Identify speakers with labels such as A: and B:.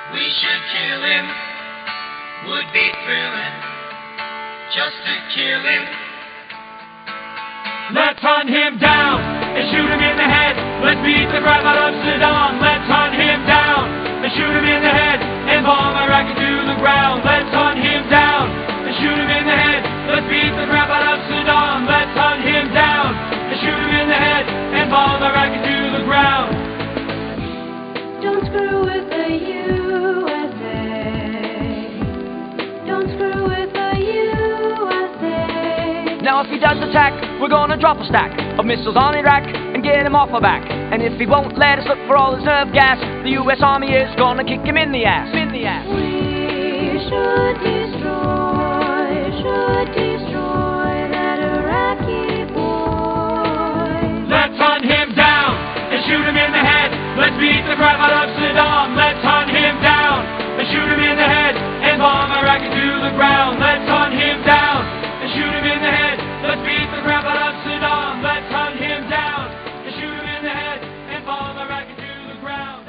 A: We should kill him, would be thrilling, just to kill him.
B: Let's hunt him down and shoot him in the head. Let's beat the crap out of Saddam. Let's hunt him down and shoot him in the head and bomb Iraq into the ground. Let's hunt him down and shoot him in the head. Let's beat the crap out of Saddam. Let's hunt him down and shoot him in the head and bomb Iraq into the ground.
C: Don't screw with the USA. Don't screw with the USA.
D: Now if he does attack, we're gonna drop a stack of missiles on Iraq and get him off our back. And if he won't let us look for all his nerve gas, the US Army is gonna kick him in the ass. In the ass.
C: We should destroy that Iraqi boy.
B: Let's hunt him down and shoot him in the head. Let's beat the crap out of Saddam. Let's hunt him down and shoot him in the head and bomb Iraq into the ground. Let's hunt him down and shoot him in the head. Let's beat